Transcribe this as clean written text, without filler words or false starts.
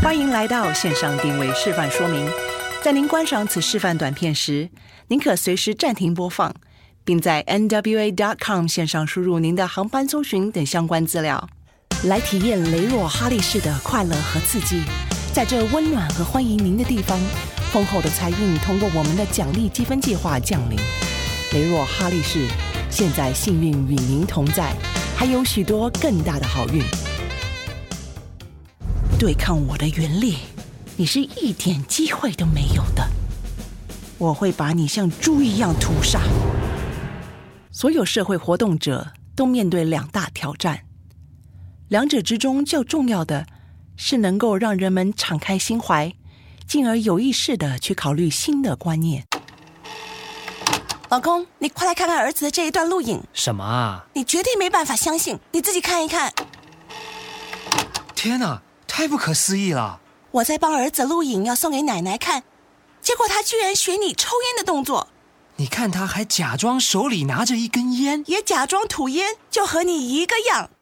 欢迎来到线上定位示范说明。在您观赏此示范短片时，您可随时暂停播放，并在 nwa.com 线上输入您的航班搜寻等相关资料，来体验雷诺哈利式的快乐和刺激。在这温暖和欢迎您的地方，丰厚的财运通过我们的奖励积分计划降临。雷诺哈利士，现在幸运与您同在，还有许多更大的好运。对抗我的原力，你是一点机会都没有的。我会把你像猪一样屠杀。所有社会活动者都面对两大挑战，两者之中较重要的是能够让人们敞开心怀，进而有意识地去考虑新的观念。老公，你快来看看儿子的这一段录影。 什么啊？ 你绝对没办法相信，你自己看一看。 天哪，太不可思议了！ 我在帮儿子录影要送给奶奶看，结果他居然学你抽烟的动作。 你看他还假装手里拿着一根烟， 也假装吐烟，就和你一个样。